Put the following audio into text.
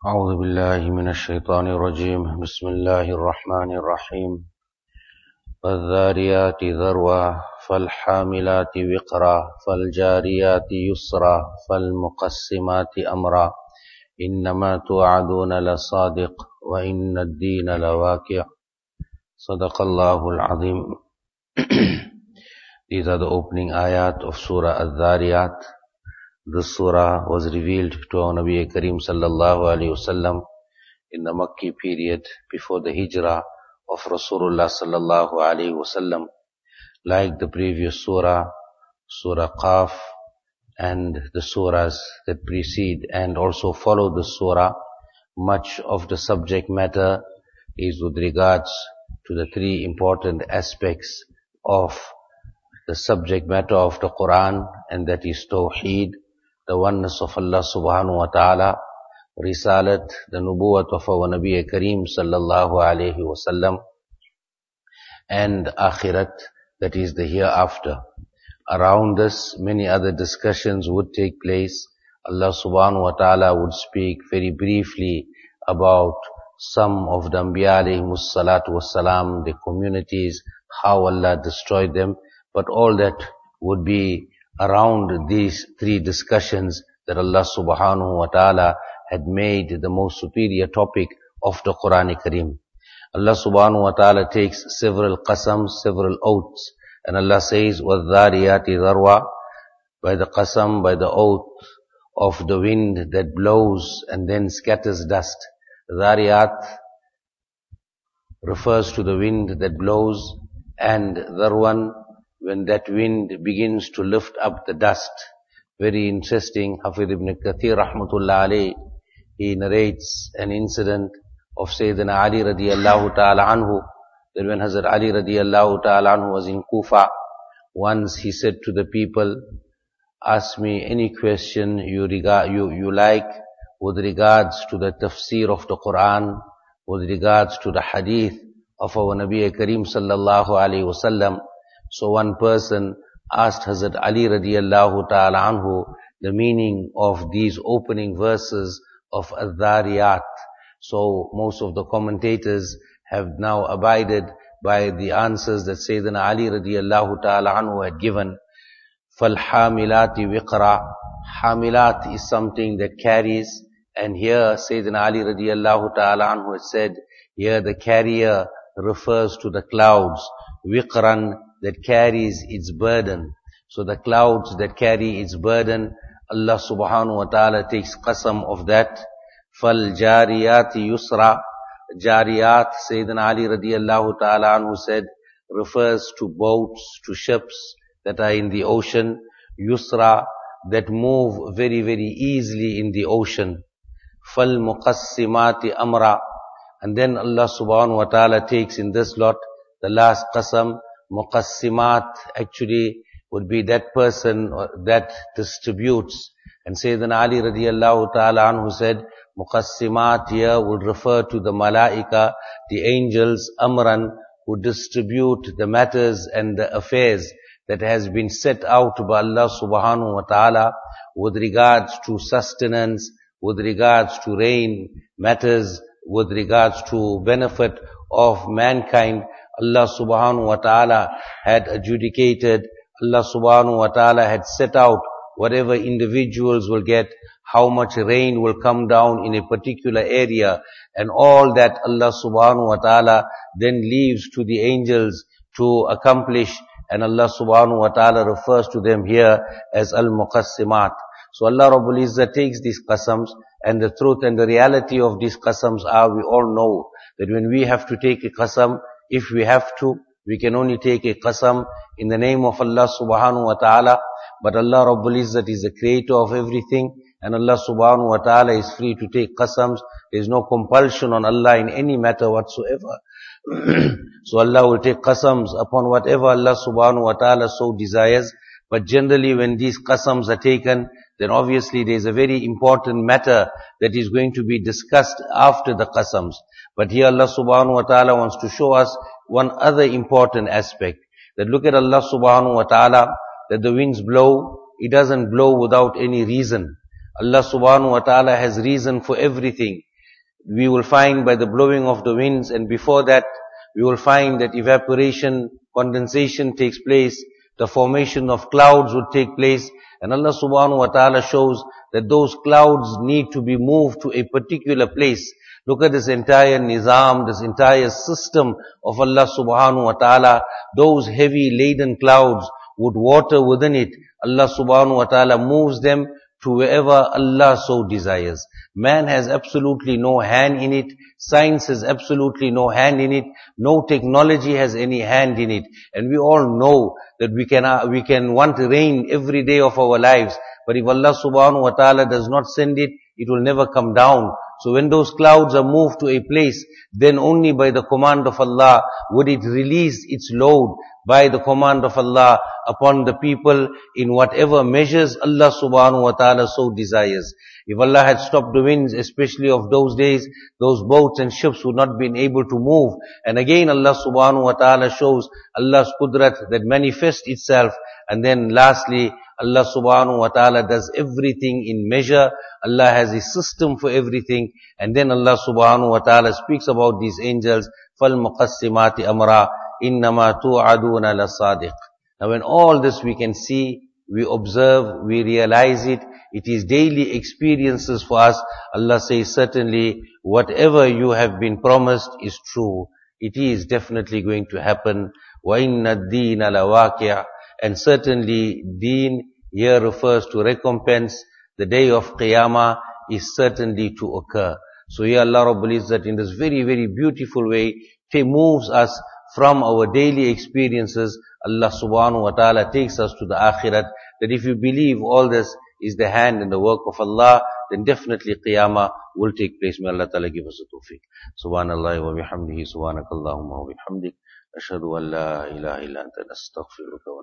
أعوذ بالله من الشيطان الرجيم بسم الله الرحمن الرحيم والذاريات ذروا فالحاملات وقرا فالجاريات يسرا فالمقسمات أمرا إنما توعدون لصادق وإن الدين لواقع صدق الله العظيم. These are the opening ayat of Surah Al-Dhariyat. This surah was revealed to our Nabi Kareem sallallahu alayhi wasallam in the Makki period before the hijrah of Rasulullah sallallahu alayhi wasallam. Like the previous surah, Surah Qaf, and the surahs that precede and also follow the surah, much of the subject matter is with regards to the three important aspects of the subject matter of the Quran, and that is Tawheed, the oneness of Allah subhanahu wa ta'ala, Risalat, the Nubuwwat of our Nabi Kareem sallallahu alayhi wasallam, and Akhirat, that is the hereafter. Around this, many other discussions would take place. Allah subhanahu wa ta'ala would speak very briefly about some of the Anbiya alayhimus salatu wassalam, the communities, how Allah destroyed them, but all that would be around these three discussions that Allah subhanahu wa ta'ala had made the most superior topic of the Quran Kareem. Allah subhanahu wa ta'ala takes several qasams, several oaths, and Allah says, وَالذَّارِيَاتِ ذَرْوَةً, by the qasam, by the oath of the wind that blows and then scatters dust. Dhariyat refers to the wind that blows, and dharwan, when that wind begins to lift up the dust. Very interesting. Hafidh ibn Kathir rahmatullah alayh, he narrates an incident of Sayyidina Ali radiyallahu ta'ala anhu, that when Hazrat Ali radiyallahu ta'ala anhu was in Kufa, once he said to the people, ask me any question you like with regards to the tafsir of the Quran, with regards to the hadith of our Nabi Kareem sallallahu alayhi wasallam. So one person asked Hazrat Ali radiyallahu ta'ala anhu the meaning of these opening verses of Al-Dhariyat. So most of the commentators have now abided by the answers that Sayyidina Ali radiyallahu ta'ala anhu had given. فَالْحَامِلَاتِ وِقْرًا, Hamilat is something that carries, and here Sayyidina Ali radiyallahu ta'ala anhu had said, here the carrier refers to the clouds. Wiqran, that carries its burden. So the clouds that carry its burden, Allah subhanahu wa ta'ala takes qasam of that. فَالْجَارِيَاتِ يُسْرًا, Jariyat, Sayyidina Ali radiyallahu ta'ala anhu said, refers to boats, to ships that are in the ocean. Yusra, that move very, very easily in the ocean. فَالْمُقَسِّمَاتِ أَمْرًا, and then Allah subhanahu wa ta'ala takes in this lot, the last qasam. Muqassimat actually would be that person that distributes. And Sayyidina Ali radiyallahu ta'ala anhu said, Muqassimat here would refer to the malaika, the angels, amran, who distribute the matters and the affairs that has been set out by Allah subhanahu wa ta'ala with regards to sustenance, with regards to rain, matters with regards to benefit of mankind. Allah subhanahu wa ta'ala had adjudicated, Allah subhanahu wa ta'ala had set out whatever individuals will get, how much rain will come down in a particular area, and all that Allah subhanahu wa ta'ala then leaves to the angels to accomplish, and Allah subhanahu wa ta'ala refers to them here as al-muqassimat. So Allah Rabbul Izzah takes these qasams, and the truth and the reality of these qasams are, we all know that when we have to take a qasam, if we have to, we can only take a qasam in the name of Allah subhanahu wa ta'ala. But Allah Rabbul Izzat is the creator of everything, and Allah subhanahu wa ta'ala is free to take qasams. There is no compulsion on Allah in any matter whatsoever. So Allah will take qasams upon whatever Allah subhanahu wa ta'ala so desires. But generally when these qasams are taken, then obviously there is a very important matter that is going to be discussed after the qasams. But here Allah subhanahu wa ta'ala wants to show us one other important aspect. That look at Allah subhanahu wa ta'ala, that the winds blow, it doesn't blow without any reason. Allah subhanahu wa ta'ala has reason for everything. we will find by the blowing of the winds, and before that we will find that evaporation, condensation takes place, the formation of clouds would take place, and Allah subhanahu wa ta'ala shows that those clouds need to be moved to a particular place. Look at this entire nizam, this entire system of Allah subhanahu wa ta'ala. Those heavy laden clouds would water within it. Allah subhanahu wa ta'ala moves them to wherever Allah so desires. Man has absolutely no hand in it. Science has absolutely no hand in it. No technology has any hand in it. And we all know that we can want rain every day of our lives. But if Allah subhanahu wa ta'ala does not send it, it will never come down. So when those clouds are moved to a place, then only by the command of Allah would it release its load, by the command of Allah upon the people in whatever measures Allah subhanahu wa ta'ala so desires. If Allah had stopped the winds, especially of those days, those boats and ships would not been able to move. And again Allah subhanahu wa ta'ala shows Allah's qudrat that manifests itself. And then lastly, Allah subhanahu wa ta'ala does everything in measure. Allah has a system for everything. And then Allah subhanahu wa ta'ala speaks about these angels, فَالْمُقَسِّمَاتِ أَمْرًا إِنَّمَا تُوعَدُونَ لَصَادِقٌ. Now when all this we can see, we observe, we realize it, it is daily experiences for us. Allah says, certainly whatever you have been promised is true. It is definitely going to happen. وَإِنَّ الدِّينَ لَوَاقِعٌ. And certainly deen here refers to recompense. The day of Qiyamah is certainly to occur. So here Allah Rabbul Izzat in this very, very beautiful way moves us from our daily experiences. Allah subhanahu wa ta'ala takes us to the akhirat. That if you believe all this is the hand and the work of Allah, then definitely Qiyamah will take place. May Allah ta'ala give us the tawfiq. Subhanallah wa bihamdihi, subhanakallahumma wa bihamdik. Ashhadu an la ilaha illa anta nastaghfiruka